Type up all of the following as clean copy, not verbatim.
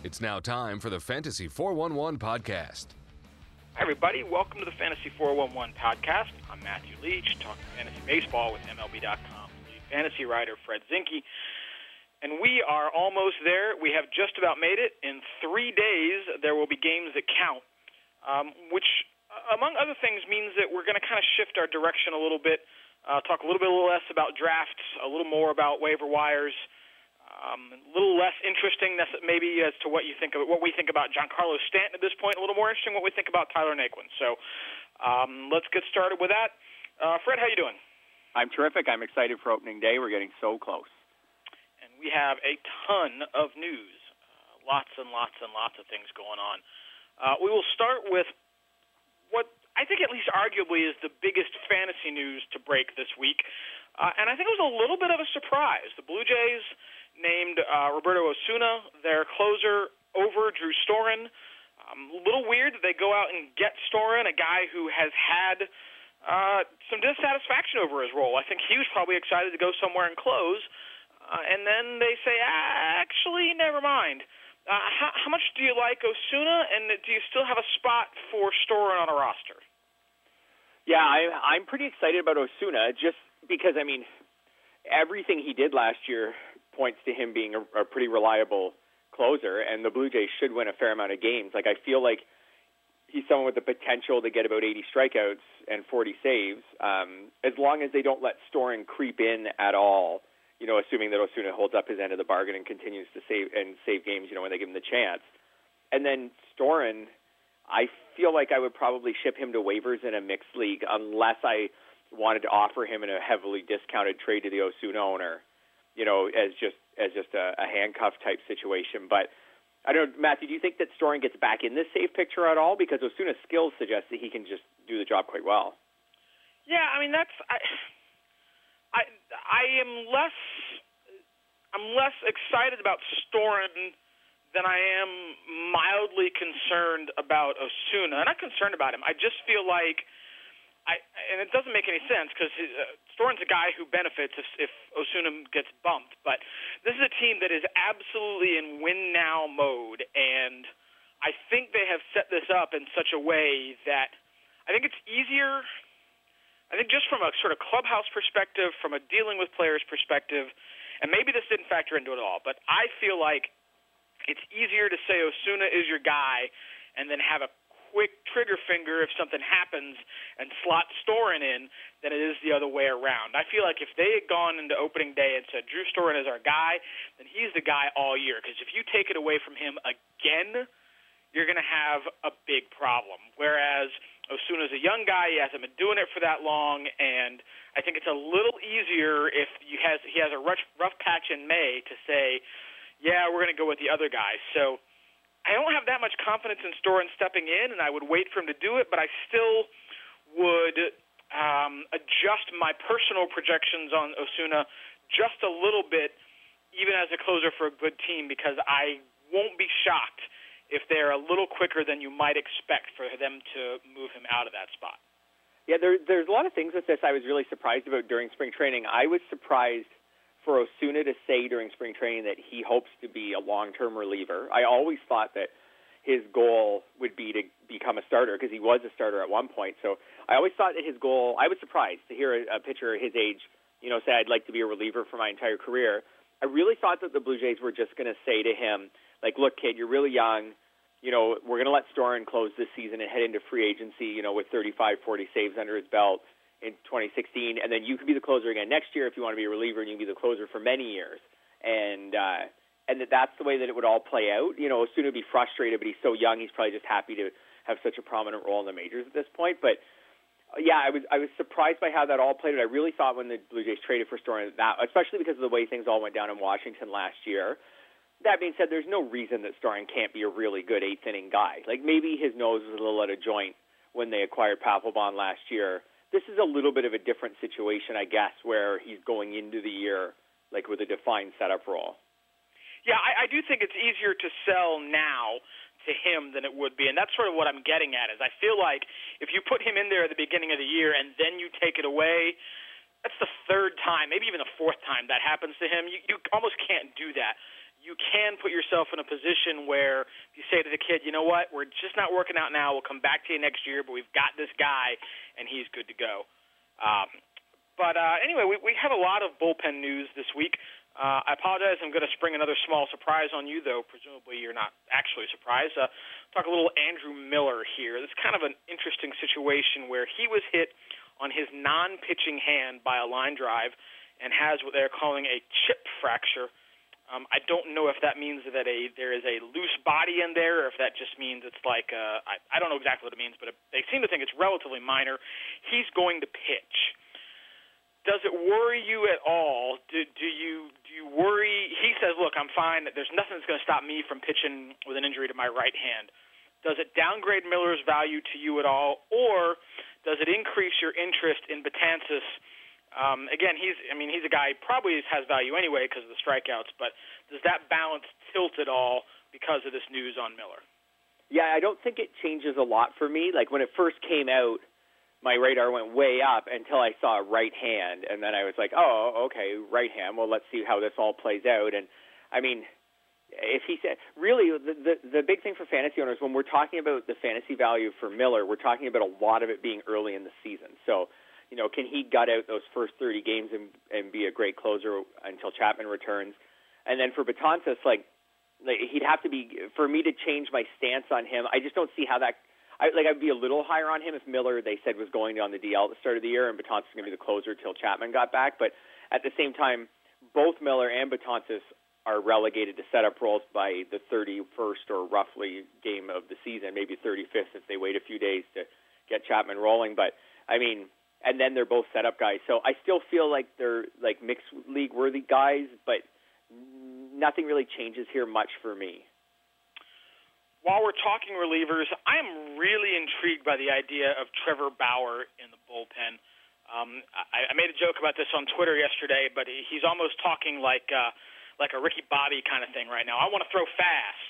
It's now time for the Fantasy 411 podcast. Hi, everybody. Welcome to the Fantasy 411 podcast. I'm Matthew Leach, talking fantasy baseball with MLB.com's lead fantasy writer, Fred Zinke. And we are almost there. We have just about made it. In 3 days, there will be games that count, which, among other things, means that we're going to kind of shift our direction a little bit, talk a little less about drafts, a little more about waiver wires, a little less interesting maybe as to what you think of what we think about Giancarlo Stanton at this point. A little more interesting what we think about Tyler Naquin. So let's get started with that. Fred, how you doing? I'm terrific. I'm excited for opening day. We're getting so close. And we have a ton of news, lots and lots and lots of things going on. We will start with what I think at least arguably is the biggest fantasy news to break this week. And I think it was a little bit of a surprise. The Blue Jays named Roberto Osuna their closer over Drew Storen. A little weird that they go out and get Storen, a guy who has had some dissatisfaction over his role. I think he was probably excited to go somewhere and close. And then they say, actually, never mind. How much do you like Osuna, and do you still have a spot for Storen on a roster? Yeah, I'm pretty excited about Osuna just because, I mean, everything he did last year points to him being a pretty reliable closer, and the Blue Jays should win a fair amount of games. Like, I feel like he's someone with the potential to get about 80 strikeouts and 40 saves, as long as they don't let Storen creep in at all, you know, assuming that Osuna holds up his end of the bargain and continues to save games, you know, when they give him the chance. And then Storen, I feel like I would probably ship him to waivers in a mixed league unless I wanted to offer him in a heavily discounted trade to the Osuna owner, you know, as just a handcuff type situation. But I don't know, Matthew, do you think that Storen gets back in this save picture at all? Because Osuna's skills suggest that he can just do the job quite well. Yeah, I mean I'm less excited about Storen than I am mildly concerned about Osuna. I'm not concerned about him. I just feel like and it doesn't make any sense because Storen's a guy who benefits if Osuna gets bumped. But this is a team that is absolutely in win-now mode, and I think they have set this up in such a way that I think it's easier. I think just from a sort of clubhouse perspective, from a dealing with players perspective, and maybe this didn't factor into it at all, but I feel like it's easier to say Osuna is your guy and then have a quick trigger finger if something happens and slot Storen in than it is the other way around. I feel like if they had gone into opening day and said Drew Storen is our guy, then he's the guy all year. Because if you take it away from him again, you're going to have a big problem. Whereas Osuna's a young guy, he hasn't been doing it for that long, and I think it's a little easier if he has a rough patch in May to say, yeah, we're going to go with the other guy. So I don't have that much confidence in Storen stepping in, and I would wait for him to do it, but I still would adjust my personal projections on Osuna just a little bit, even as a closer for a good team, because I won't be shocked if they're a little quicker than you might expect for them to move him out of that spot. Yeah, there's a lot of things with this I was really surprised about during spring training. I was surprised for Osuna to say during spring training that he hopes to be a long-term reliever. I always thought that his goal would be to become a starter because he was a starter at one point. So I always thought that his goal, I was surprised to hear a pitcher his age, you know, say I'd like to be a reliever for my entire career. I really thought that the Blue Jays were just going to say to him, like, look, kid, you're really young. You know, we're going to let Storen close this season and head into free agency, you know, with 35, 40 saves under his belt in 2016, and then you can be the closer again next year if you want to be a reliever, and you can be the closer for many years. And that's the way that it would all play out. You know, Osuna would be frustrated, but he's so young, he's probably just happy to have such a prominent role in the majors at this point. But yeah, I was surprised by how that all played out. I really thought when the Blue Jays traded for Storen, that, especially because of the way things all went down in Washington last year. That being said, there's no reason that Storen can't be a really good eighth-inning guy. Like, maybe his nose was a little out of joint when they acquired Papelbon last year. This is a little bit of a different situation, I guess, where he's going into the year like with a defined setup role. Yeah, I do think it's easier to sell now to him than it would be, and that's sort of what I'm getting at. Is I feel like if you put him in there at the beginning of the year and then you take it away, that's the third time, maybe even the fourth time that happens to him. You almost can't do that. you can put yourself in a position where you say to the kid, you know what, we're just not working out now. We'll come back to you next year, but we've got this guy, and he's good to go. But anyway, we have a lot of bullpen news this week. I apologize. I'm going to spring another small surprise on you, though presumably you're not actually surprised. Talk a little Andrew Miller here. This is kind of an interesting situation where he was hit on his non-pitching hand by a line drive and has what they're calling a chip fracture. I don't know if that means that there is a loose body in there, or if that just means it's like I don't know exactly what it means, but they seem to think it's relatively minor. He's going to pitch. Does it worry you at all? Do you worry? He says, look, I'm fine. There's nothing that's going to stop me from pitching with an injury to my right hand. Does it downgrade Miller's value to you at all, or does it increase your interest in Betances? Again, he's a guy who probably has value anyway because of the strikeouts, but does that balance tilt at all because of this news on Miller? Yeah, I don't think it changes a lot for me. Like when it first came out, my radar went way up until I saw right hand, and then I was like, oh, okay, right hand. Well, let's see how this all plays out. And, I mean, if he said, really, the big thing for fantasy owners, when we're talking about the fantasy value for Miller, we're talking about a lot of it being early in the season. So, you know, can he gut out those first 30 games and be a great closer until Chapman returns? And then for Betances, like he'd have to be, for me to change my stance on him, I just don't see how that, I'd be a little higher on him if Miller, they said, was going on the DL at the start of the year, and Betances was going to be the closer till Chapman got back. But at the same time, both Miller and Betances are relegated to setup roles by the 31st or roughly game of the season, maybe 35th if they wait a few days to get Chapman rolling. But, I mean, and then they're both setup guys. So I still feel like they're like mixed league worthy guys, but nothing really changes here much for me. While we're talking relievers, I'm really intrigued by the idea of Trevor Bauer in the bullpen. I made a joke about this on Twitter yesterday, but he's almost talking like a Ricky Bobby kind of thing right now. I want to throw fast.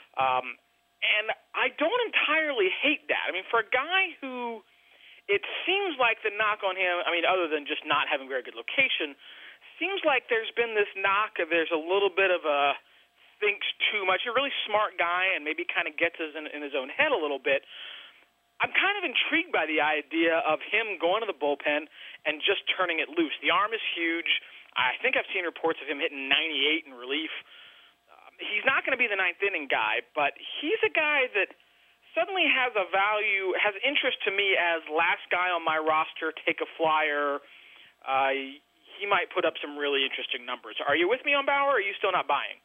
And I don't entirely hate that. I mean, for a guy who it seems like the knock on him, I mean, other than just not having very good location, seems like there's been this knock of there's a little bit of a thinks too much. You're a really smart guy and maybe kind of gets in his own head a little bit. I'm kind of intrigued by the idea of him going to the bullpen and just turning it loose. The arm is huge. I think I've seen reports of him hitting 98 in relief. He's not going to be the ninth inning guy, but he's a guy that suddenly has a value, has interest to me as last guy on my roster, take a flyer. He might put up some really interesting numbers. Are you with me on Bauer, or are you still not buying?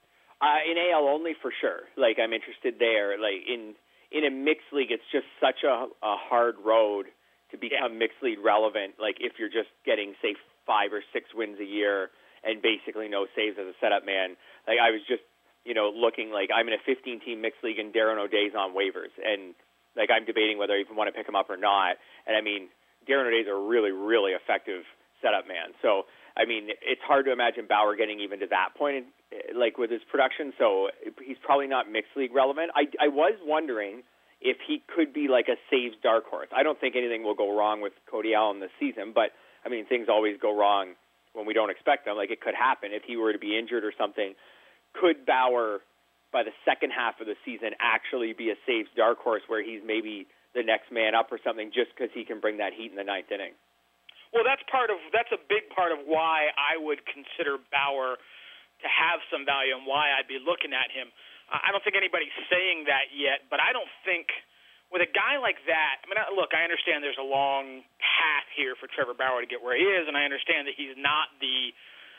In AL only for sure. Like I'm interested there. Like in a mixed league, it's just such a hard road to become mixed league relevant. Like if you're just getting say 5 or 6 wins a year and basically no saves as a setup man. Like I was just looking like I'm in a 15-team mixed league and Darren O'Day's on waivers, and like I'm debating whether I even want to pick him up or not. And I mean Darren O'Day's a really really effective setup man. So I mean, it's hard to imagine Bauer getting even to that point, like with his production. So he's probably not mixed league relevant. I was wondering if he could be like a saves dark horse. I don't think anything will go wrong with Cody Allen this season, but I mean, things always go wrong when we don't expect them. Like it could happen if he were to be injured or something. Could Bauer, by the second half of the season, actually be a saves dark horse where he's maybe the next man up or something, just because he can bring that heat in the ninth inning? Well, that's a big part of why I would consider Bauer to have some value and why I'd be looking at him. I don't think anybody's saying that yet, but I don't think with a guy like that, I mean, look, I understand there's a long path here for Trevor Bauer to get where he is, and I understand that he's not the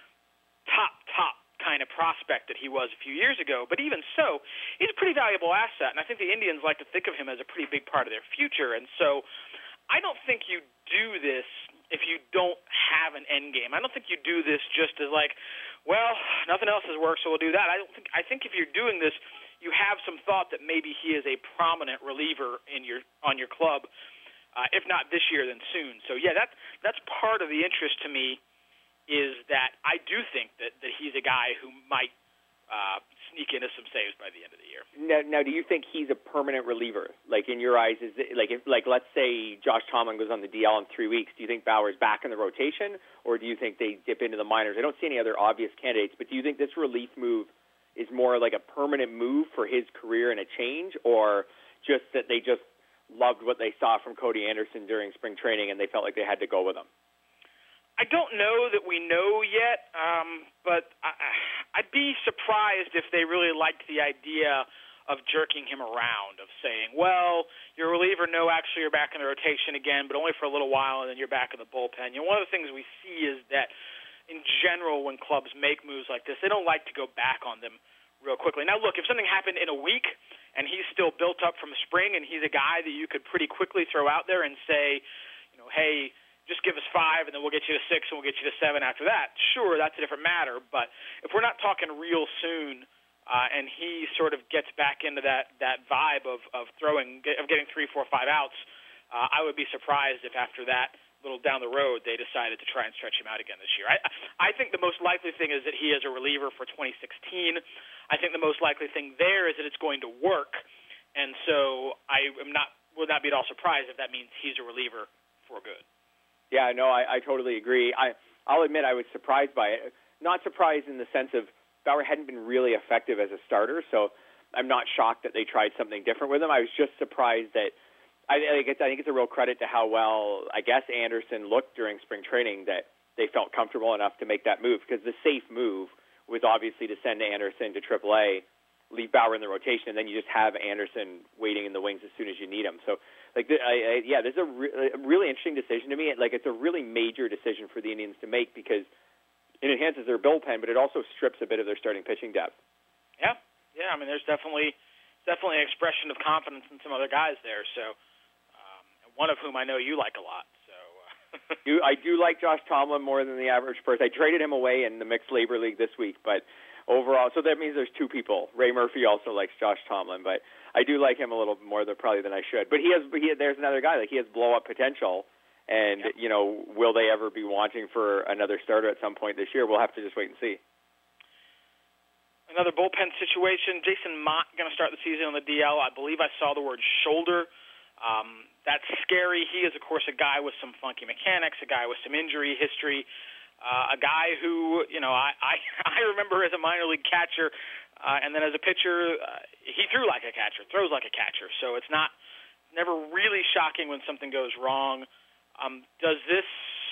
top kind of prospect that he was a few years ago, but even so, he's a pretty valuable asset, and I think the Indians like to think of him as a pretty big part of their future, and so I don't think you do this if you don't have an end game. I don't think you do this just as like, well, nothing else has worked, so we'll do that. I think if you're doing this, you have some thought that maybe he is a prominent reliever on your club, if not this year, then soon. So yeah, that's part of the interest to me, is that I do think that he's a guy who might sneak into some saves by the end of the year. Now, do you think he's a permanent reliever? Like in your eyes, is it, if let's say Josh Tomlin goes on the DL in 3 weeks, do you think Bauer's back in the rotation, or do you think they dip into the minors? I don't see any other obvious candidates, but do you think this relief move is more like a permanent move for his career and a change, or just that they just loved what they saw from Cody Anderson during spring training and they felt like they had to go with him? I don't know that we know yet, but I'd be surprised if they really liked the idea of jerking him around, of saying, well, you're a reliever, no, actually you're back in the rotation again, but only for a little while, and then you're back in the bullpen. One of the things we see is that, in general, when clubs make moves like this, they don't like to go back on them real quickly. Now, look, if something happened in a week and he's still built up from spring and he's a guy that you could pretty quickly throw out there and say, hey, just give us 5 and then we'll get you to 6 and we'll get you to 7 after that, sure, that's a different matter. But if we're not talking real soon, and he sort of gets back into that vibe of getting 3, 4, 5 outs, I would be surprised if after that, little down the road, they decided to try and stretch him out again this year. I think the most likely thing is that he is a reliever for 2016. I think the most likely thing there is that it's going to work, and so would not be at all surprised if that means he's a reliever for good. Yeah, no, I totally agree. I'll admit I was surprised by it. Not surprised in the sense of Bauer hadn't been really effective as a starter, so I'm not shocked that they tried something different with him. I was just surprised that I think it's a real credit to how well, I guess, Anderson looked during spring training that they felt comfortable enough to make that move, because the safe move was obviously to send Anderson to AAA, leave Bauer in the rotation, and then you just have Anderson waiting in the wings as soon as you need him. So, this is a really interesting decision to me. It's a really major decision for the Indians to make, because it enhances their bullpen, but it also strips a bit of their starting pitching depth. Yeah. I mean, there's definitely an expression of confidence in some other guys there. So, one of whom I know you like a lot. So, I do like Josh Tomlin more than the average person. I traded him away in the mixed labor league this week, but overall, so that means there's 2 people. Ray Murphy also likes Josh Tomlin, but I do like him a little more probably than I should. But there's another guy, he has blow up potential. And, will they ever be wanting for another starter at some point this year? We'll have to just wait and see. Another bullpen situation. Jason Mott going to start the season on the DL. I believe I saw the word shoulder. That's scary. He is, of course, a guy with some funky mechanics, a guy with some injury history, a guy who, I remember as a minor league catcher, and then as a pitcher, he threw like a catcher, throws like a catcher. So it's never really shocking when something goes wrong. Does this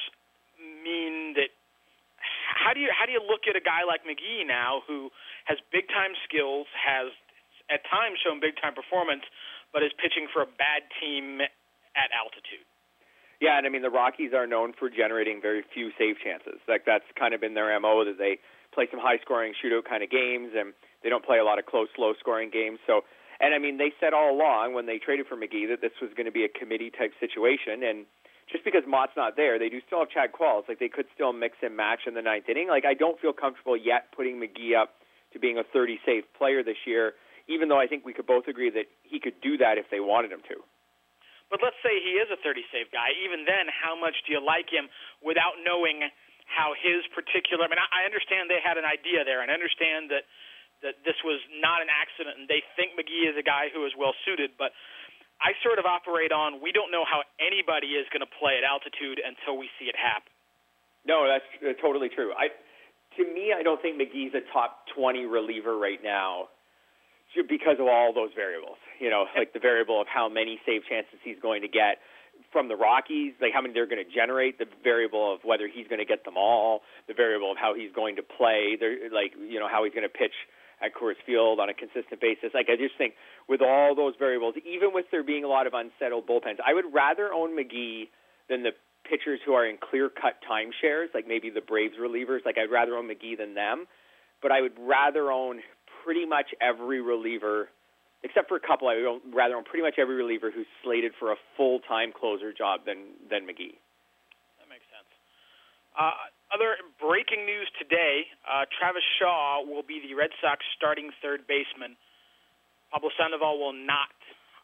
mean that? How do you look at a guy like McGee now, who has big time skills, has at times shown big time performance, but is pitching for a bad team at altitude? Yeah, and I mean the Rockies are known for generating very few save chances. That's kind of been their MO, that they play some high scoring shootout kind of games, and they don't play a lot of close, low scoring games. So, and I mean they said all along when they traded for McGee that this was going to be a committee type situation, and just because Mott's not there, they do still have Chad Qualls. They could still mix and match in the 9th inning. I don't feel comfortable yet putting McGee up to being a 30-save player this year, even though I think we could both agree that he could do that if they wanted him to. But let's say he is a 30-save guy. Even then, how much do you like him without knowing how his particular – I mean, I understand they had an idea there, and I understand that this was not an accident, and they think McGee is a guy who is well-suited, but – I sort of operate on we don't know how anybody is going to play at altitude until we see it happen. No, that's totally true. To me, I don't think McGee's a top 20 reliever right now because of all those variables. Like the variable of how many save chances he's going to get from the Rockies, like how many they're going to generate, the variable of whether he's going to get them all, the variable of how he's going to play, how he's going to pitch at Coors Field on a consistent basis. I just think with all those variables, even with there being a lot of unsettled bullpens, I would rather own McGee than the pitchers who are in clear-cut timeshares, like maybe the Braves relievers. I'd rather own McGee than them. But I would rather own pretty much every reliever, except for a couple, I would rather own pretty much every reliever who's slated for a full-time closer job than McGee. That makes sense. Other breaking news today, Travis Shaw will be the Red Sox starting third baseman. Pablo Sandoval will not.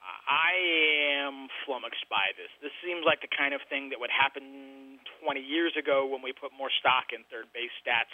I am flummoxed by this. This seems like the kind of thing that would happen 20 years ago when we put more stock in third base stats.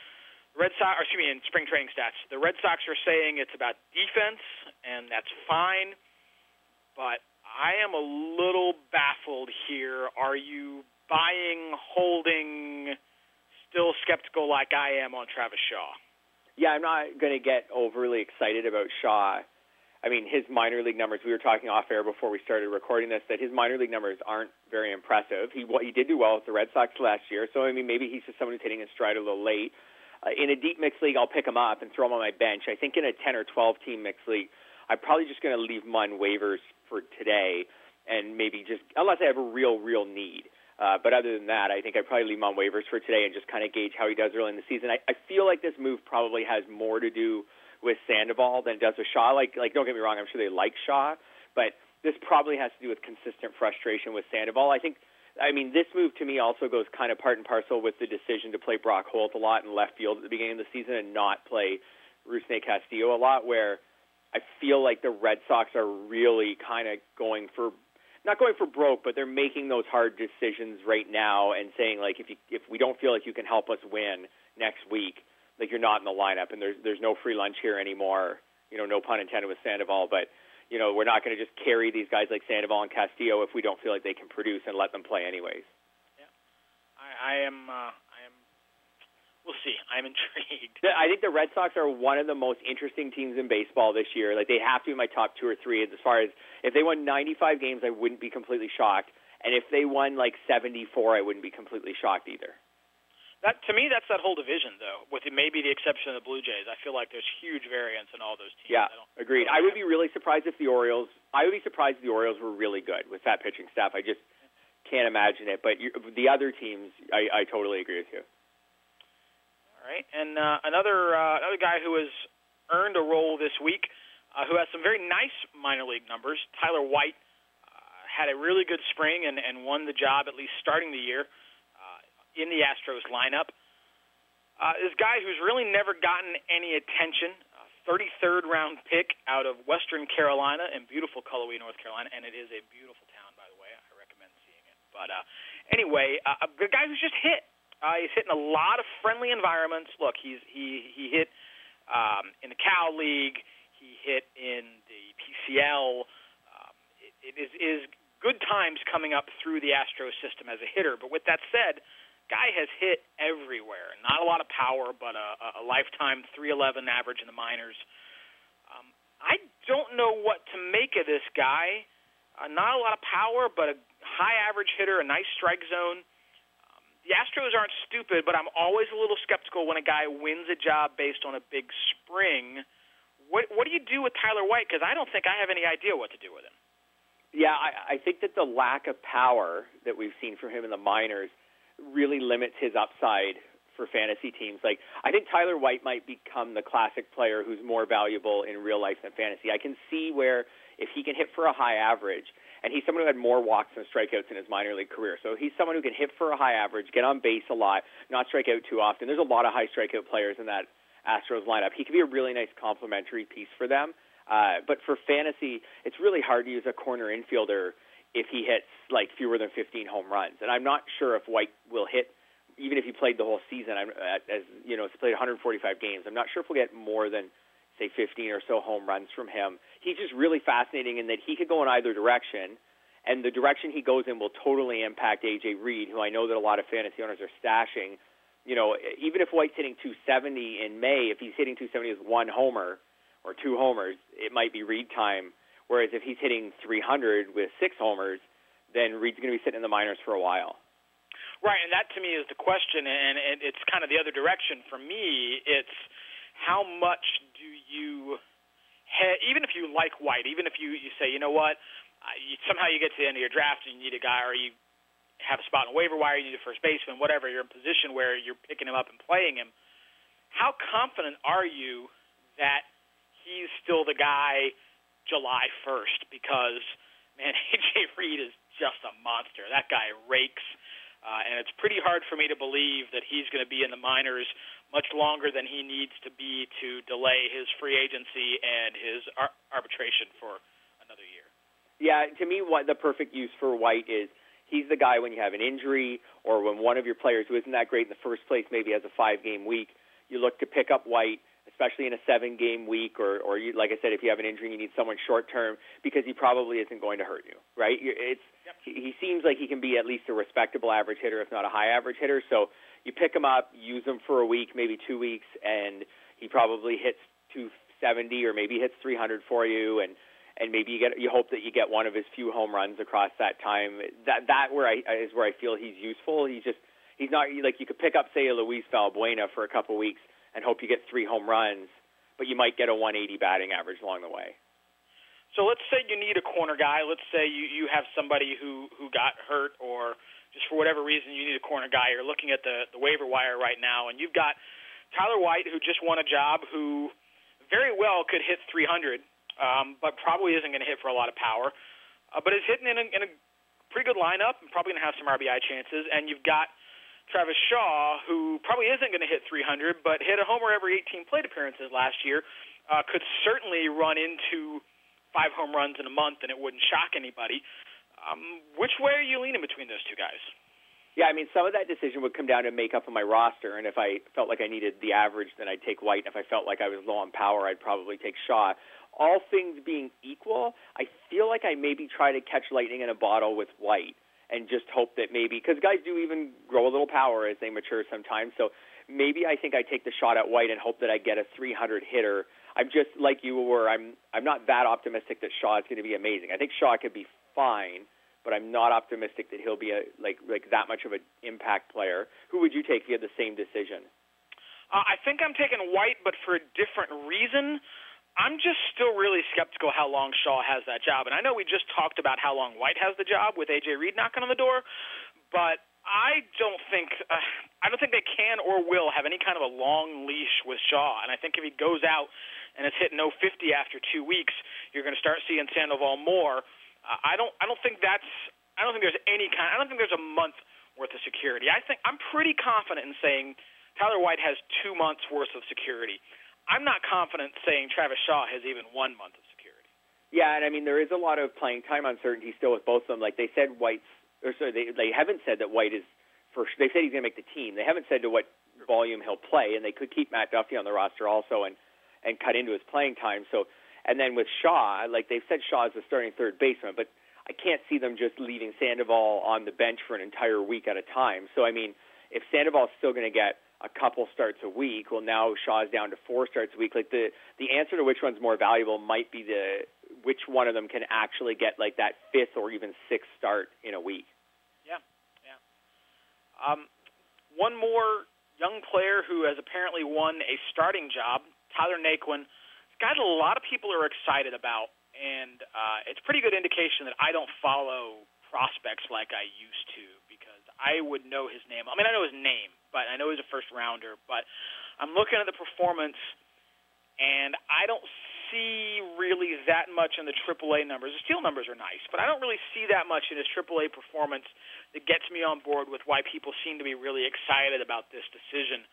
In spring training stats. The Red Sox are saying it's about defense, and that's fine, but I am a little baffled here. Are you buying, holding, still skeptical like I am on Travis Shaw? Yeah, I'm not going to get overly excited about Shaw. I mean, his minor league numbers, we were talking off air before we started recording this, that his minor league numbers aren't very impressive. He did do well with the Red Sox last year, so I mean, maybe he's just someone who's hitting his stride a little late. In a deep mixed league, I'll pick him up and throw him on my bench. I think in a 10 or 12 team mixed league, I'm probably just going to leave him on waivers for today, and maybe just, unless I have a real need. But other than that, I think I'd probably leave him on waivers for today and just kind of gauge how he does early in the season. I feel like this move probably has more to do with Sandoval than it does with Shaw. Like don't get me wrong, I'm sure they like Shaw, but this probably has to do with consistent frustration with Sandoval. I mean, this move to me also goes kind of part and parcel with the decision to play Brock Holt a lot in left field at the beginning of the season and not play Rusney Castillo a lot, where I feel like the Red Sox are really kind of not going for broke, but they're making those hard decisions right now and saying, like, if we don't feel like you can help us win next week, like, you're not in the lineup, and there's no free lunch here anymore. No pun intended with Sandoval, but we're not going to just carry these guys like Sandoval and Castillo if we don't feel like they can produce and let them play anyways. Yeah, I am. We'll see. I'm intrigued. I think the Red Sox are one of the most interesting teams in baseball this year. Like, they have to be in my top 2 or 3 as far as if they won 95 games, I wouldn't be completely shocked. And if they won like 74, I wouldn't be completely shocked either. That, to me, that's that whole division, though, with maybe the exception of the Blue Jays. I feel like there's huge variance in all those teams. Yeah, agreed. I would be really surprised if the Orioles were really good with that pitching staff. I just can't imagine it. But the other teams, I totally agree with you. All right, and another guy who has earned a role this week, who has some very nice minor league numbers, Tyler White, had a really good spring and won the job, at least starting the year, in the Astros lineup. This guy who's really never gotten any attention, 33rd round pick out of Western Carolina in beautiful Cullowhee, North Carolina, and it is a beautiful town, by the way. I recommend seeing it. But anyway, a good guy who's just hit. He's hit in a lot of friendly environments. Look, he hit in the Cal League. He hit in the PCL. It is good times coming up through the Astros system as a hitter. But with that said, guy has hit everywhere. Not a lot of power, but a lifetime 311 average in the minors. I don't know what to make of this guy. Not a lot of power, but a high average hitter, a nice strike zone. The Astros aren't stupid, but I'm always a little skeptical when a guy wins a job based on a big spring. What do you do with Tyler White? Because I don't think I have any idea what to do with him. Yeah, I think that the lack of power that we've seen from him in the minors really limits his upside for fantasy teams. Like, I think Tyler White might become the classic player who's more valuable in real life than fantasy. I can see where if he can hit for a high average, and he's someone who had more walks than strikeouts in his minor league career. So he's someone who can hit for a high average, get on base a lot, not strike out too often. There's a lot of high strikeout players in that Astros lineup. He could be a really nice complementary piece for them. But for fantasy, it's really hard to use a corner infielder if he hits like fewer than 15 home runs. And I'm not sure if White will hit, even if he played the whole season, as you know, he's played 145 games. I'm not sure if we'll get more than, say, 15 or so home runs from him. He's just really fascinating in that he could go in either direction, and the direction he goes in will totally impact A.J. Reed, who I know that a lot of fantasy owners are stashing. You know, even if White's hitting 270 in May, if he's hitting 270 with one homer or two homers, it might be Reed time. Whereas if he's hitting 300 with 6 homers, then Reed's going to be sitting in the minors for a while. Right, and that to me is the question, and it's kind of the other direction. For me, it's how much do you, even if you like White, even if you say, you know what, somehow you get to the end of your draft and you need a guy, or you have a spot on the waiver wire, you need a first baseman, whatever, you're in a position where you're picking him up and playing him, how confident are you that he's still the guy July 1st? Because, man, A.J. Reed is just a monster. That guy rakes. And it's pretty hard for me to believe that he's going to be in the minors much longer than he needs to be to delay his free agency and his arbitration for another year. Yeah, to me, what the perfect use for White is, he's the guy when you have an injury or when one of your players who isn't that great in the first place maybe has a 5-game week, you look to pick up White, especially in a 7-game week, or you, like I said, if you have an injury, you need someone short-term because he probably isn't going to hurt you, right? He seems like he can be at least a respectable average hitter, if not a high average hitter. So you pick him up, use him for a week, maybe 2 weeks, and he probably hits 270 or maybe hits 300 for you, and maybe you hope that you get one of his few home runs across that time. That is where I feel he's useful. He's not like you could pick up, say, a Luis Valbuena for a couple weeks and hope you get 3 home runs, but you might get a 180 batting average along the way. So let's say you need a corner guy. Let's say you have somebody who got hurt, or just for whatever reason you need a corner guy. You're looking at the waiver wire right now, and you've got Tyler White, who just won a job, who very well could hit 300, but probably isn't going to hit for a lot of power, but is hitting in a pretty good lineup and probably going to have some RBI chances. And you've got Travis Shaw, who probably isn't going to hit 300, but hit a homer every 18 plate appearances last year, could certainly run into 5 home runs in a month, and it wouldn't shock anybody. Which way are you leaning between those two guys? Yeah, I mean, some of that decision would come down to makeup of my roster, and if I felt like I needed the average, then I'd take White. If I felt like I was low on power, I'd probably take Shaw. All things being equal, I feel like I maybe try to catch lightning in a bottle with White and just hope that maybe, because guys do even grow a little power as they mature sometimes, so maybe I think I take the shot at White and hope that I get a 300 hitter. I'm just like you were. I'm not that optimistic that Shaw is going to be amazing. I think Shaw could be fine, but I'm not optimistic that he'll be like that much of an impact player. Who would you take if you had the same decision? I think I'm taking White, but for a different reason. I'm just still really skeptical how long Shaw has that job. And I know we just talked about how long White has the job with A.J. Reed knocking on the door, but I don't think they can or will have any kind of a long leash with Shaw. And I think if he goes out and is hitting 0-50 after 2 weeks, you're going to start seeing Sandoval more. I don't think there's a month worth of security. I'm pretty confident in saying Tyler White has 2 months worth of security. I'm not confident saying Travis Shaw has even 1 month of security. Yeah, and I mean there is a lot of playing time uncertainty still with both of them. Like they said, they haven't said that White is they said he's going to make the team. They haven't said to what volume he'll play, and they could keep Matt Duffy on the roster also and cut into his playing time. So, and then with Shaw, like they've said, Shaw is the starting third baseman, but I can't see them just leaving Sandoval on the bench for an entire week at a time. So, I mean, if Sandoval's still going to get a couple starts a week, well, now Shaw's down to 4 starts a week. Like the answer to which one's more valuable might be which one of them can actually get like that 5th or even 6th start in a week. Yeah. One more young player who has apparently won a starting job, Tyler Naquin. This guy that a lot of people are excited about, and it's a pretty good indication that I don't follow prospects like I used to, because I would know his name. I mean, I know his name, but I know he's a first-rounder. But I'm looking at the performance, and I don't see really that much in the AAA numbers. The steal numbers are nice, but I don't really see that much in his AAA performance that gets me on board with why people seem to be really excited about this decision.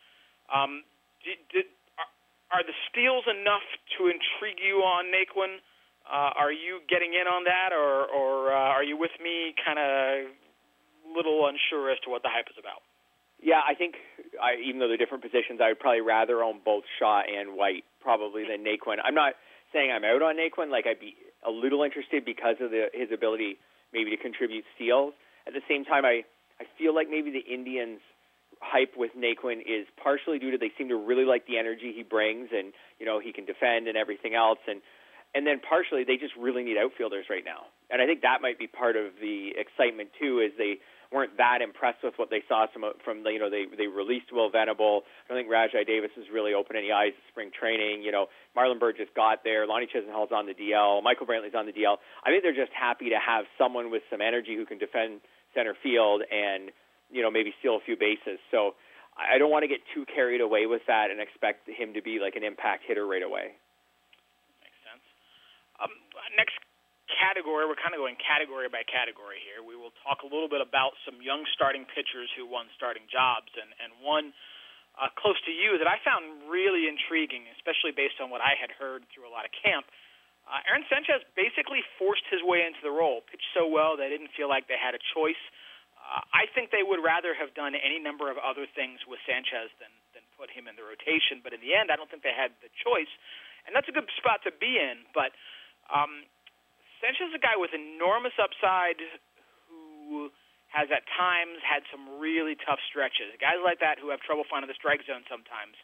Are the steals enough to intrigue you on Naquin? Are you getting in on that, or are you with me kind of little unsure as to what the hype is about? Yeah, I think even though they're different positions, I would probably rather own both Shaw and White probably than Naquin. I'm not saying I'm out on Naquin. Like I'd be a little interested because of his ability maybe to contribute steals. At the same time, I feel like maybe the Indians' hype with Naquin is partially due to they seem to really like the energy he brings, and he can defend and everything else, and then partially they just really need outfielders right now. And I think that might be part of the excitement too, is they weren't that impressed with what they saw from they released Will Venable. I don't think Rajai Davis has really opened any eyes to spring training. Marlon Byrd just got there. Lonnie Chisenhall's on the DL. Michael Brantley's on the DL. I think they're just happy to have someone with some energy who can defend center field and maybe steal a few bases. So I don't want to get too carried away with that and expect him to be like an impact hitter right away. Makes sense. Next category, we're kind of going category by category here. We will talk a little bit about some young starting pitchers who won starting jobs, and one close to you that I found really intriguing, especially based on what I had heard through a lot of camp. Aaron Sanchez basically forced his way into the role, pitched so well they didn't feel like they had a choice. I think they would rather have done any number of other things with Sanchez than put him in the rotation, but in the end I don't think they had the choice, and that's a good spot to be in, but Sanchez is a guy with enormous upside who has at times had some really tough stretches. Guys like that who have trouble finding the strike zone sometimes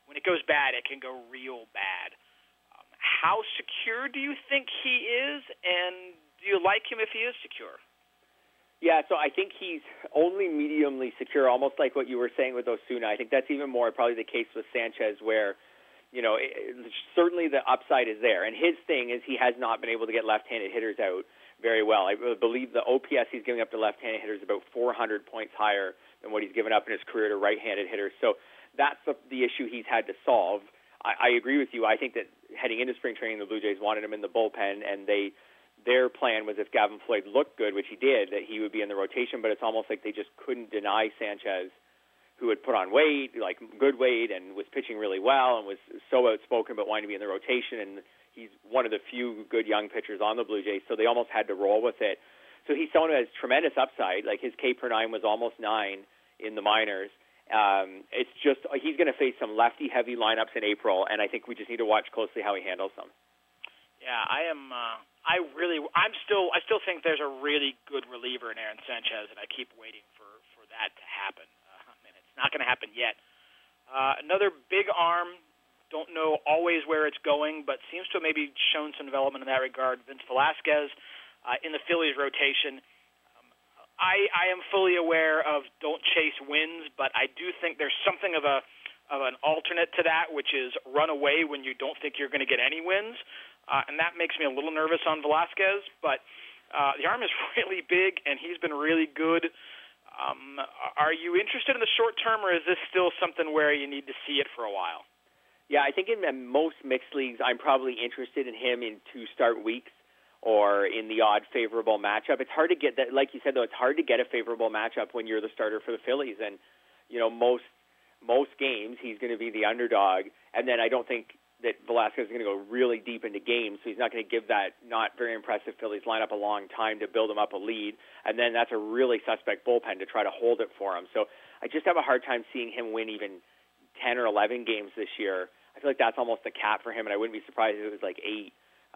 when it goes bad, it can go real bad. How secure do you think he is, and do you like him if he is secure? Yeah, so I think he's only mediumly secure, almost like what you were saying with Osuna. I think that's even more probably the case with Sanchez, where, certainly the upside is there. And his thing is he has not been able to get left-handed hitters out very well. I believe the OPS he's giving up to left-handed hitters is about 400 points higher than what he's given up in his career to right-handed hitters. So that's the issue he's had to solve. I agree with you. I think that heading into spring training, the Blue Jays wanted him in the bullpen, and their plan was if Gavin Floyd looked good, which he did, that he would be in the rotation, but it's almost like they just couldn't deny Sanchez, who had put on weight, like good weight, and was pitching really well and was so outspoken about wanting to be in the rotation, and he's one of the few good young pitchers on the Blue Jays, so they almost had to roll with it. So he's someone who has tremendous upside. Like his K per 9 was almost 9 in the minors. It's just he's going to face some lefty-heavy lineups in April, and I think we just need to watch closely how he handles them. Yeah, I am. I still think there's a really good reliever in Aaron Sanchez, and I keep waiting for that to happen. And it's not going to happen yet. Another big arm. Don't know always where it's going, but seems to have maybe shown some development in that regard. Vince Velasquez in the Phillies rotation. I am fully aware of don't chase wins, but I do think there's something of an alternate to that, which is run away when you don't think you're going to get any wins. And that makes me a little nervous on Velasquez, but the arm is really big, and he's been really good. Are you interested in the short term, or is this still something where you need to see it for a while? Yeah, I think in most mixed leagues, I'm probably interested in him in 2 start weeks or in the odd favorable matchup. It's hard to get that, like you said, though, it's hard to get a favorable matchup when you're the starter for the Phillies. And, most games he's going to be the underdog, and then I don't think that Velasquez is going to go really deep into games, so he's not going to give that not very impressive Phillies lineup a long time to build him up a lead, and then that's a really suspect bullpen to try to hold it for him. So I just have a hard time seeing him win even 10 or 11 games this year. I feel like that's almost the cap for him, and I wouldn't be surprised if it was like 8.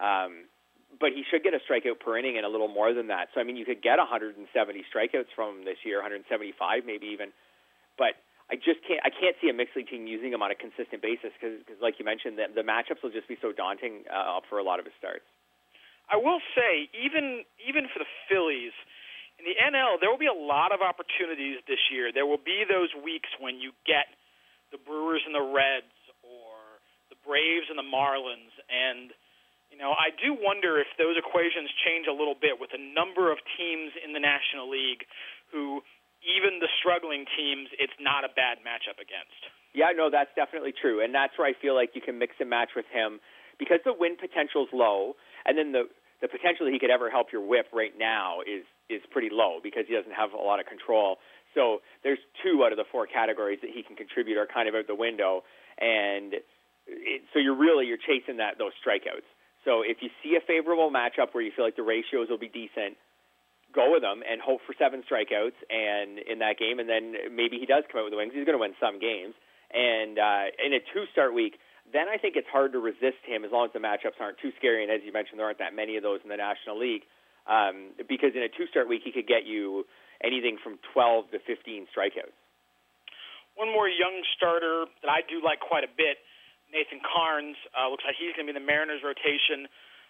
But he should get a strikeout per inning and a little more than that. So, I mean, you could get 170 strikeouts from him this year, 175 maybe even. But I can't see a mixed league team using him on a consistent basis because like you mentioned, the matchups will just be so daunting for a lot of his starts. I will say, even for the Phillies, in the NL, there will be a lot of opportunities this year. There will be those weeks when you get the Brewers and the Reds or the Braves and the Marlins, and I do wonder if those equations change a little bit with a number of teams in the National League who, even the struggling teams, it's not a bad matchup against. Yeah, no, that's definitely true, and that's where I feel like you can mix and match with him because the win potential's low, and then the potential that he could ever help your whip right now is pretty low because he doesn't have a lot of control. So there's 2 out of the 4 categories that he can contribute are kind of out the window, and so you're chasing those strikeouts. So if you see a favorable matchup where you feel like the ratios will be decent, go with him and hope for 7 strikeouts and in that game, and then maybe he does come out with the wins. He's going to win some games. And in a 2-start week, then I think it's hard to resist him as long as the matchups aren't too scary. And as you mentioned, there aren't that many of those in the National League because in a 2-start week, he could get you anything from 12 to 15 strikeouts. One more young starter that I do like quite a bit, Nathan Karns. Looks like he's going to be in the Mariners rotation.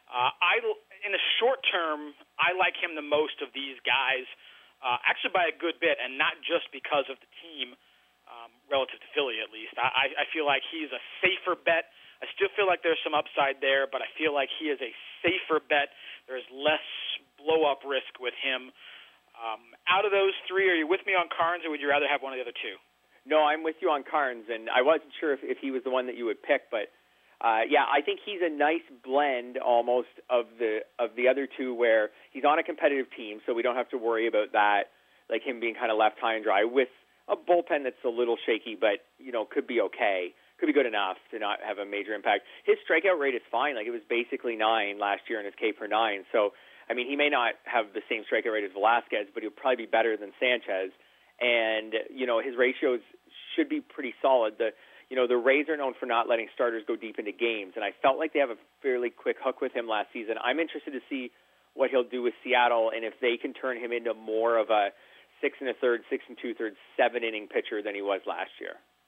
In the short term, I like him the most of these guys, actually by a good bit, and not just because of the team, relative to Philly at least. I feel like he's a safer bet. I still feel like there's some upside there, but I feel like he is a safer bet. There's less blow-up risk with him. Out of those 3, are you with me on Karns, or would you rather have one of the other 2? No, I'm with you on Karns, and I wasn't sure if he was the one that you would pick, but I think he's a nice blend almost of the other 2 where he's on a competitive team, so we don't have to worry about that, like him being kind of left high and dry with a bullpen that's a little shaky, but could be okay, could be good enough to not have a major impact. His strikeout rate is fine, like it was basically 9 last year in his K per 9. So I mean, he may not have the same strikeout rate as Velasquez, but he'll probably be better than Sanchez. And, his ratios should be pretty solid. The Rays are known for not letting starters go deep into games, and I felt like they have a fairly quick hook with him last season. I'm interested to see what he'll do with Seattle and if they can turn him into more of a 6 1/3, 6 2/3, 7-inning pitcher than he was last year.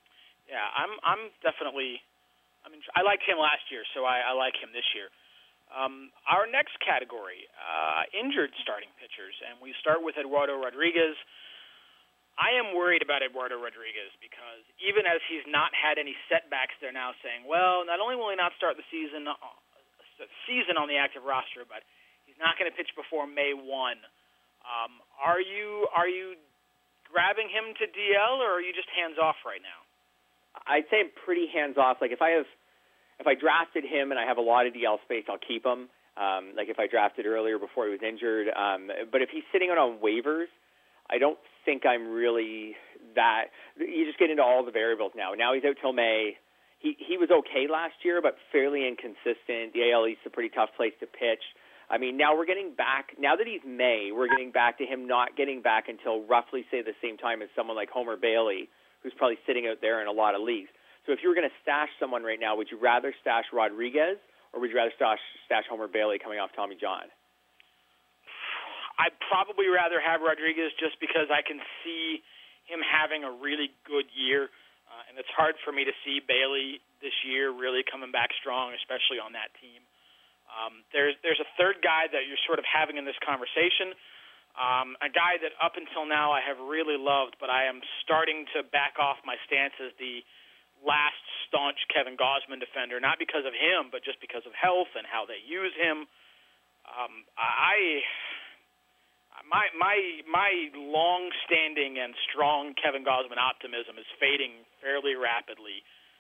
Yeah, I'm definitely. I liked him last year, so I like him this year. Our next category, injured starting pitchers, and we start with Eduardo Rodriguez. I am worried about Eduardo Rodriguez because even as he's not had any setbacks, they're now saying, well, not only will he not start the season on the active roster, but he's not going to pitch before May 1. Are you grabbing him to DL, or are you just hands off right now? I'd say I'm pretty hands off. Like if I drafted him and I have a lot of DL space, I'll keep him. Like if I drafted earlier before he was injured. But if he's sitting out on waivers, I don't think I'm really that. You just get into all the variables now. Now he's out till May. He was okay last year, but fairly inconsistent. The AL East's a pretty tough place to pitch. I mean, now we're getting back. Now that he's May, we're getting back to him not getting back until roughly, say, the same time as someone like Homer Bailey, who's probably sitting out there in a lot of leagues. So if you were going to stash someone right now, would you rather stash Rodriguez or would you rather stash Homer Bailey coming off Tommy John? I'd probably rather have Rodriguez just because I can see him having a really good year, and it's hard for me to see Bailey this year really coming back strong, especially on that team. There's a third guy that you're sort of having in this conversation, a guy that up until now I have really loved, but I am starting to back off my stance as the last staunch Kevin Gausman defender, not because of him, but just because of health and how they use him. My long-standing and strong Kevin Gausman optimism is fading fairly rapidly.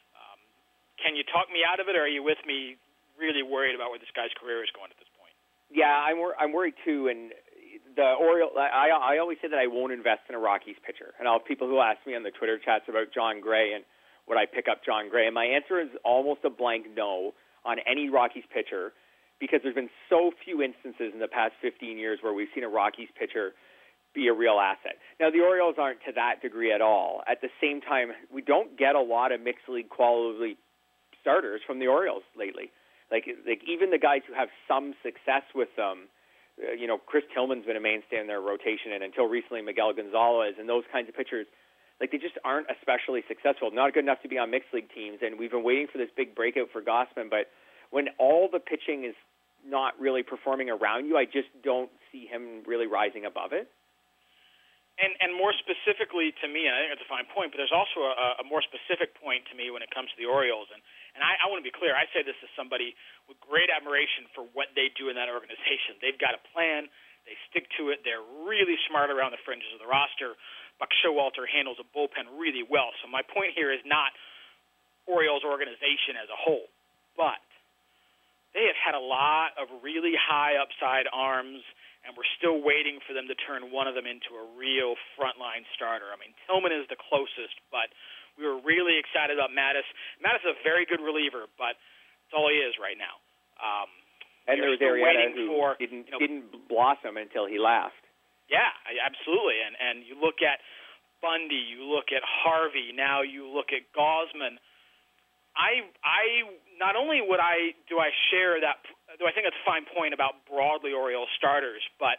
Can you talk me out of it, or are you with me really worried about where this guy's career is going at this point? Yeah, I'm worried too, and the Orioles, I always say that I won't invest in a Rockies pitcher. And I'll have people who ask me on the Twitter chats about John Gray and would I pick up John Gray, and my answer is almost a blank no on any Rockies pitcher, because there's been so few instances in the past 15 years where we've seen a Rockies pitcher be a real asset. Now, the Orioles aren't to that degree at all. At the same time, we don't get a lot of mixed league quality starters from the Orioles lately. Like even the guys who have some success with them, Chris Tillman's been a mainstay in their rotation, and until recently, Miguel Gonzalez and those kinds of pitchers, like they just aren't especially successful, not good enough to be on mixed league teams. And we've been waiting for this big breakout for Gausman, but when all the pitching is not really performing around you, I just don't see him really rising above it. And more specifically to me, and I think it's a fine point, but there's also a more specific point to me when it comes to the Orioles. And I want to be clear. I say this as somebody with great admiration for what they do in that organization. They've got a plan. They stick to it. They're really smart around the fringes of the roster. Buck Showalter handles a bullpen really well. So my point here is not Orioles organization as a whole, but they have had a lot of really high upside arms, and we're still waiting for them to turn one of them into a real frontline starter. I mean, Tillman is the closest, but we were really excited about Mattis. Mattis is a very good reliever, but that's all he is right now. And there was Arrieta who didn't blossom until he left. Yeah, absolutely. And you look at Bundy, you look at Harvey, now you look at Gausman. I not only do I share that, do I think it's a fine point about broadly Orioles starters, but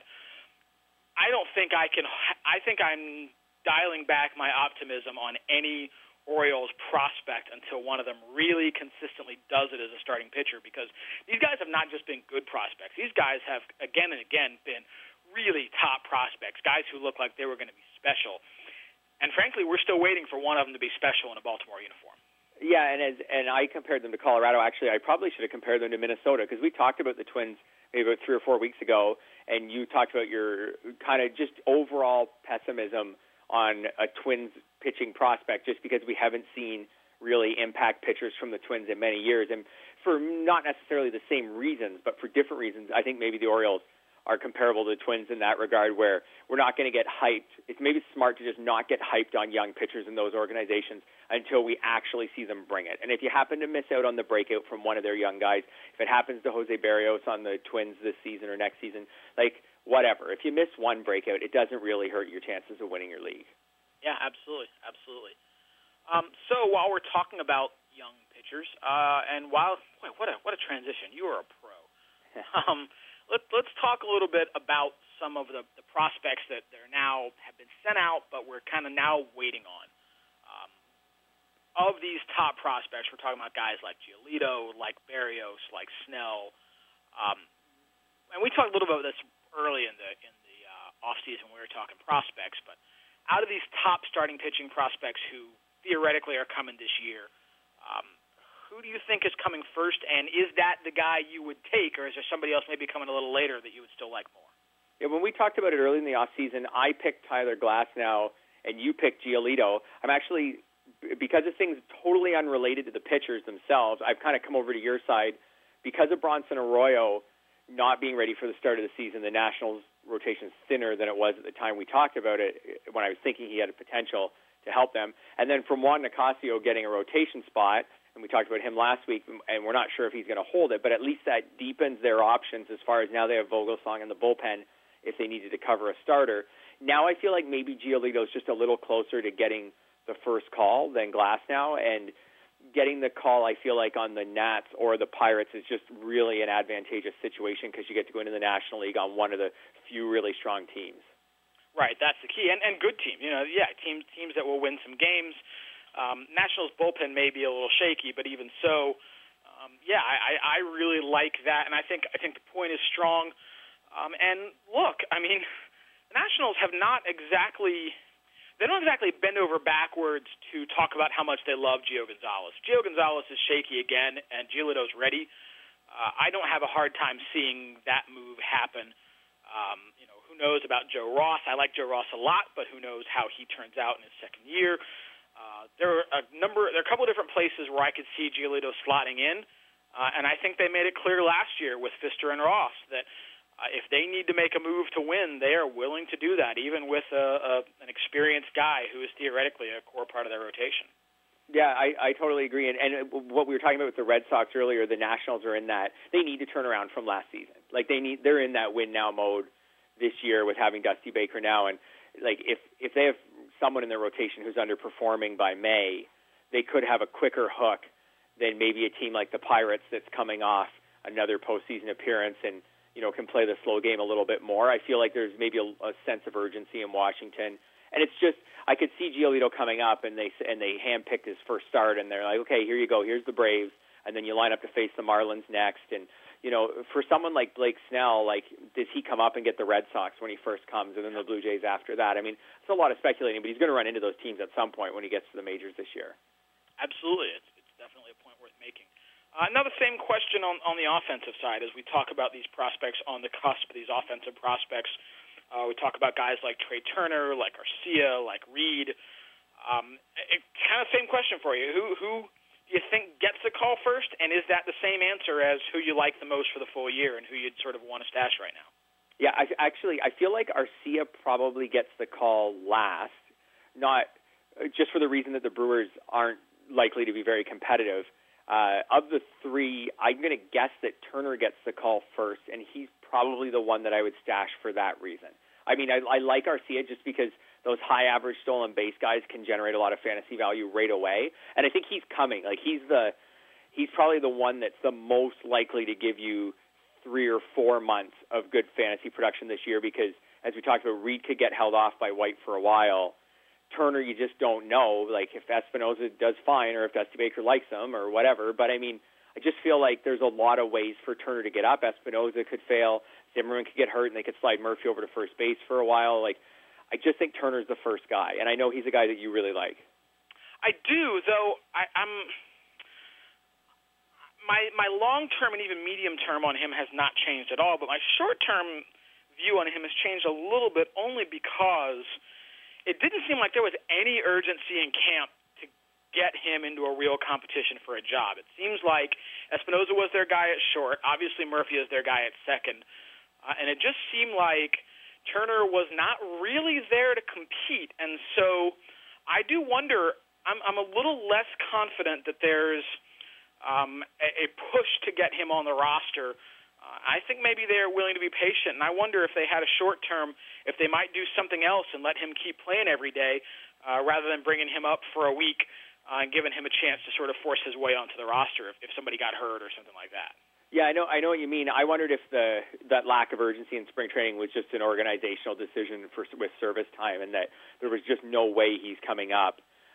I don't think I think I'm dialing back my optimism on any Orioles prospect until one of them really consistently does it as a starting pitcher, because these guys have not just been good prospects. These guys have again and again been really top prospects, guys who look like they were going to be special. And frankly, we're still waiting for one of them to be special in a Baltimore uniform. Yeah, and I compared them to Colorado. Actually, I probably should have compared them to Minnesota, because we talked about the Twins maybe about 3 or 4 weeks ago, and you talked about your kind of just overall pessimism on a Twins pitching prospect just because we haven't seen really impact pitchers from the Twins in many years. And for not necessarily the same reasons, but for different reasons, I think maybe the Orioles are comparable to the Twins in that regard, where we're not going to get hyped. It's maybe smart to just not get hyped on young pitchers in those organizations until we actually see them bring it. And if you happen to miss out on the breakout from one of their young guys, if it happens to Jose Barrios on the Twins this season or next season, like whatever. If you miss one breakout, it doesn't really hurt your chances of winning your league. Yeah, absolutely. So while we're talking about young pitchers, and what a transition. You are a pro. Let's talk a little bit about some of the prospects that they're now have been sent out, but we're kind of now waiting on. of these top prospects, we're talking about guys like Giolito, like Berrios, like Snell, and we talked a little bit about this early in the offseason when we were talking prospects, but out of these top starting pitching prospects who theoretically are coming this year, who do you think is coming first, and is that the guy you would take, or is there somebody else maybe coming a little later that you would still like more? Yeah, when we talked about it early in the offseason, I picked Tyler Glasnow, and you picked Giolito. I'm actually, because of things totally unrelated to the pitchers themselves, I've kind of come over to your side. Because of Bronson Arroyo not being ready for the start of the season, the Nationals' rotation is thinner than it was at the time we talked about it, when I was thinking he had a potential to help them. And then from Juan Nicasio getting a rotation spot, and we talked about him last week, and we're not sure if he's going to hold it, but at least that deepens their options as far as now they have Vogelsong in the bullpen if they needed to cover a starter. Now I feel like maybe Giolito is just a little closer to getting the first call than Glasnow, and getting the call, I feel like, on the Nats or the Pirates is just really an advantageous situation because you get to go into the National League on one of the few really strong teams. Right, that's the key, and good team. Teams that will win some games. Nationals bullpen may be a little shaky, but even so, I really like that, and I think the point is strong. And look, I mean, the Nationals have not exactly. They don't exactly bend over backwards to talk about how much they love Gio Gonzalez. Gio Gonzalez is shaky again, and Giolito's ready. I don't have a hard time seeing that move happen. Who knows about Joe Ross? I like Joe Ross a lot, but who knows how he turns out in his second year. There are a couple of different places where I could see Giolito slotting in, and I think they made it clear last year with Pfister and Ross that if they need to make a move to win, they are willing to do that, even with an experienced guy who is theoretically a core part of their rotation. Yeah, I totally agree. And what we were talking about with the Red Sox earlier, the Nationals are in that they need to turn around from last season. Like they're in that win now mode this year with having Dusty Baker now, and like if they have someone in their rotation who's underperforming by May, they could have a quicker hook than maybe a team like the Pirates that's coming off another postseason appearance and can play the slow game a little bit more. I feel like there's maybe a sense of urgency in Washington, and it's just I could see Giolito coming up and they handpicked his first start, and they're like, okay, here you go, here's the Braves, and then you line up to face the Marlins next, and for someone like Blake Snell, like, does he come up and get the Red Sox when he first comes, and then the Blue Jays after that? I mean, it's a lot of speculating, but he's going to run into those teams at some point when he gets to the majors this year. Absolutely, it's definitely a point worth making. Now the same question on the offensive side as we talk about these prospects on the cusp of these offensive prospects. We talk about guys like Trey Turner, like Garcia, like Reed. Kind of same question for you. Who do you think gets the call first, and is that the same answer as who you like the most for the full year and who you'd sort of want to stash right now? Yeah, I feel like Arcia probably gets the call last, not just for the reason that the Brewers aren't likely to be very competitive. Of the three, I'm going to guess that Turner gets the call first, and he's probably the one that I would stash for that reason. I mean, I like Arcia just because those high average stolen base guys can generate a lot of fantasy value right away, and I think he's coming. Like he's probably the one that's the most likely to give you 3 or 4 months of good fantasy production this year because, as we talked about, Reed could get held off by White for a while. Turner, you just don't know, like if Espinosa does fine or if Dusty Baker likes him or whatever. But I mean, I just feel like there's a lot of ways for Turner to get up. Espinosa could fail, Zimmerman could get hurt, and they could slide Murphy over to first base for a while. Like, I just think Turner's the first guy, and I know he's a guy that you really like. I do, though. My long term and even medium term on him has not changed at all, but my short term view on him has changed a little bit only because it didn't seem like there was any urgency in camp to get him into a real competition for a job. It seems like Espinosa was their guy at short. Obviously, Murphy is their guy at second. And it just seemed like Turner was not really there to compete. And so I do wonder, I'm a little less confident that there's a push to get him on the roster. I think maybe they're willing to be patient, and I wonder if they had a short term, if they might do something else and let him keep playing every day rather than bringing him up for a week and giving him a chance to sort of force his way onto the roster if somebody got hurt or something like that. Yeah, I know what you mean. I wondered if that lack of urgency in spring training was just an organizational decision with service time and that there was just no way he's coming up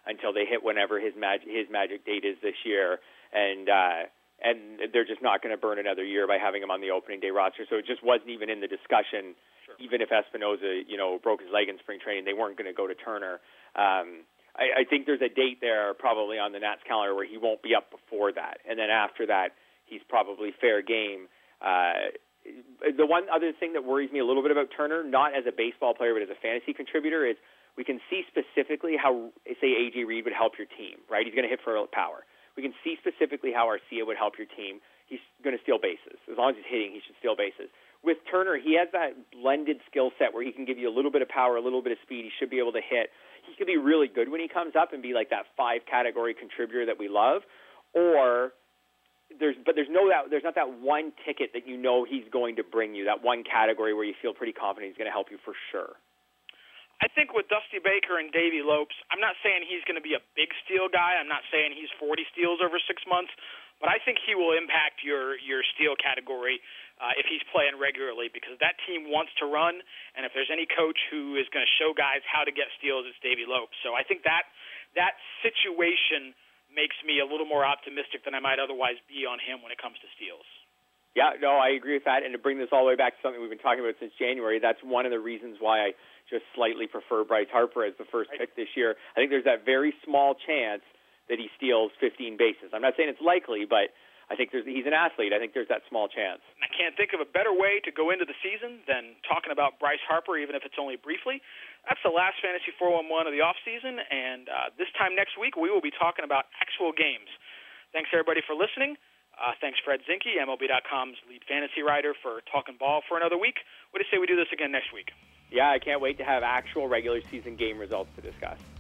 until they hit whenever his magic date is this year, and they're just not going to burn another year by having him on the opening day roster. So it just wasn't even in the discussion. Sure. Even if Espinoza, broke his leg in spring training, they weren't going to go to Turner. I think there's a date there probably on the Nats calendar where he won't be up before that, and then after that, he's probably fair game. The one other thing that worries me a little bit about Turner, not as a baseball player but as a fantasy contributor, is we can see specifically how, say, A.J. Reed would help your team, right? He's going to hit for power. We can see specifically how Arcia would help your team. He's going to steal bases. As long as he's hitting, he should steal bases. With Turner, he has that blended skill set where he can give you a little bit of power, a little bit of speed. He should be able to hit. He could be really good when he comes up and be like that 5-category contributor that we love. Or there's not that one ticket that he's going to bring you, that one category where you feel pretty confident he's going to help you for sure. I think with Dusty Baker and Davey Lopes, I'm not saying he's going to be a big steal guy. I'm not saying he's 40 steals over 6 months, but I think he will impact your steal category if he's playing regularly, because that team wants to run, and if there's any coach who is going to show guys how to get steals, it's Davey Lopes. So I think that situation makes me a little more optimistic than I might otherwise be on him when it comes to steals. Yeah, no, I agree with that. And to bring this all the way back to something we've been talking about since January, that's one of the reasons why I just slightly prefer Bryce Harper as the first pick this year. I think there's that very small chance that he steals 15 bases. I'm not saying it's likely, but I think he's an athlete. I think there's that small chance. I can't think of a better way to go into the season than talking about Bryce Harper, even if it's only briefly. That's the last Fantasy 411 of the offseason, and this time next week we will be talking about actual games. Thanks, everybody, for listening. Thanks, Fred Zinke, MLB.com's lead fantasy writer, for talking ball for another week. What do you say we do this again next week? Yeah, I can't wait to have actual regular season game results to discuss.